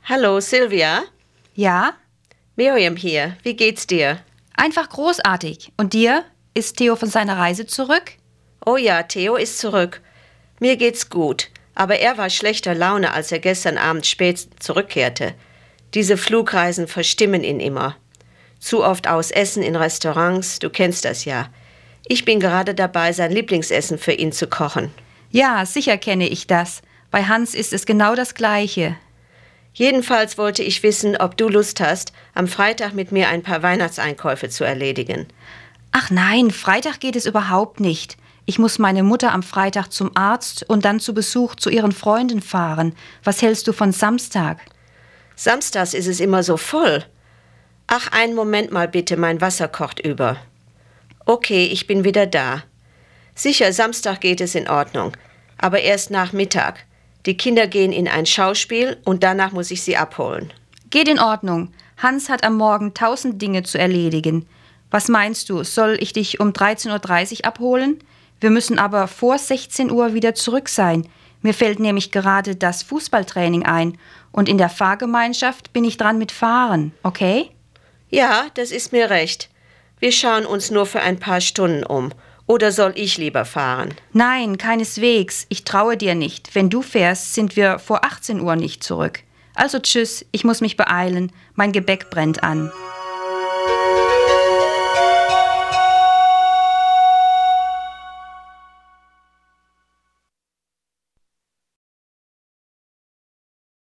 Hallo, Silvia. Ja? Miriam hier. Wie geht's dir? Einfach großartig. Und dir? Ist Theo von seiner Reise zurück? Oh ja, Theo ist zurück. Mir geht's gut. Aber er war schlechter Laune, als er gestern Abend spät zurückkehrte. Diese Flugreisen verstimmen ihn immer. Zu oft Ausessen in Restaurants, du kennst das ja. Ich bin gerade dabei, sein Lieblingsessen für ihn zu kochen. Ja, sicher kenne ich das. Bei Hans ist es genau das Gleiche. Jedenfalls wollte ich wissen, ob du Lust hast, am Freitag mit mir ein paar Weihnachtseinkäufe zu erledigen. Ach nein, Freitag geht es überhaupt nicht. Ich muss meine Mutter am Freitag zum Arzt und dann zu Besuch zu ihren Freunden fahren. Was hältst du von Samstag? Samstags ist es immer so voll. Ach, einen Moment mal bitte, mein Wasser kocht über. Okay, ich bin wieder da. Sicher, Samstag geht es in Ordnung, aber erst nach Mittag. Die Kinder gehen in ein Schauspiel und danach muss ich sie abholen. Geht in Ordnung. Hans hat am Morgen 1000 Dinge zu erledigen. Was meinst du, soll ich dich um 13:30 Uhr abholen? Wir müssen aber vor 16 Uhr wieder zurück sein. Mir fällt nämlich gerade das Fußballtraining ein. Und in der Fahrgemeinschaft bin ich dran mit Fahren, okay? Ja, das ist mir recht. Wir schauen uns nur für ein paar Stunden um. Oder soll ich lieber fahren? Nein, keineswegs. Ich traue dir nicht. Wenn du fährst, sind wir vor 18 Uhr nicht zurück. Also tschüss, ich muss mich beeilen. Mein Gebäck brennt an.